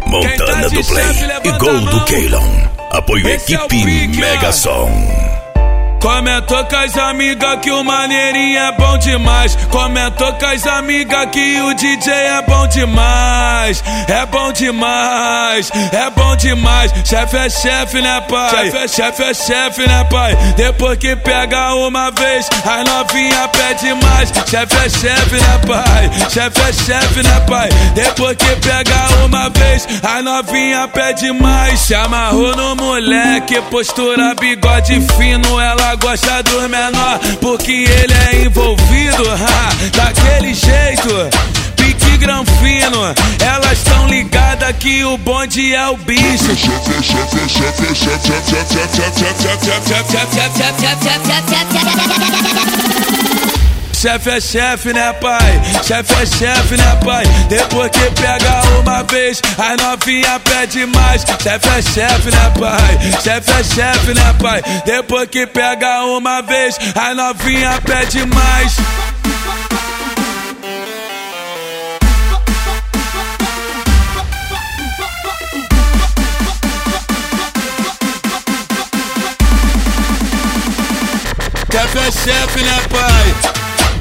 Montana do Play e Gol do Keilon. Apoio equipe Mega Som. Comentou com as amigas que o maneirinho é bom demais. Comentou com as amigas que o DJ é bom demais. É bom demais, é bom demais. Chefe é chefe, né, pai? Chefe é chefe, né, pai? Depois que pega uma vez, as novinha pede mais. Chefe é chefe, né, pai? Chefe é chefe, né, pai? Depois que pega uma vez, as novinha pede mais. Se amarrou no moleque, postura, bigode fino. Ela gosta do menor, porque ele é envolvido, daquele jeito, pique granfino. Elas tão ligadas que o bonde é o bicho. Chefe é chefe, né, pai? Chefe é chefe, né, pai? Depois que pega uma vez, as novinha pede mais. Chefe é chefe, né, pai? Chefe é chefe, né, pai? Depois que pega uma vez, as novinha pede mais. Chefe é chefe, né, pai?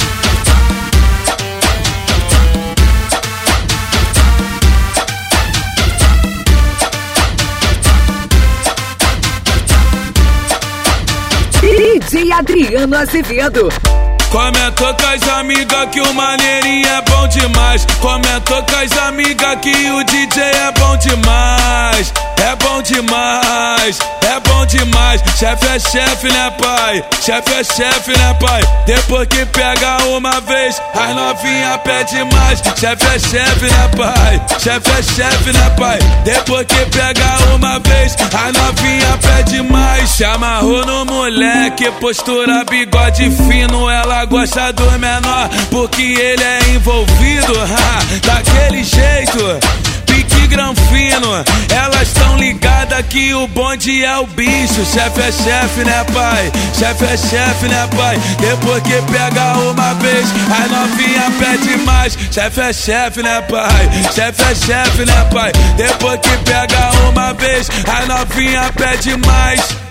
DJ Adriano Azevedo. Comentou com as amigas que o maneirinho é bom demais. Comentou com as amigas que o DJ é bom demais. É bom demais, é bom demais. Chefe é chefe, né, pai? Chefe é chefe, né, pai? Depois que pega uma vez, as novinha pede mais. Chefe é chefe, né, pai? Chefe é chefe, né, pai? Depois que pega uma vez, as novinha pede mais. Se amarrou no moleque, postura, bigode fino. Ela gosta do menor, porque ele é envolvido, daquele jeito, pique granfino. Elas tão ligadas que o bonde é o bicho. Chefe é chefe, né, pai? Chefe é chefe, né, pai? Depois que pega uma vez, as novinha pede mais. Chefe é chefe, né, pai? Chefe é chefe, né, pai? Depois que pega uma vez, as novinha pede mais.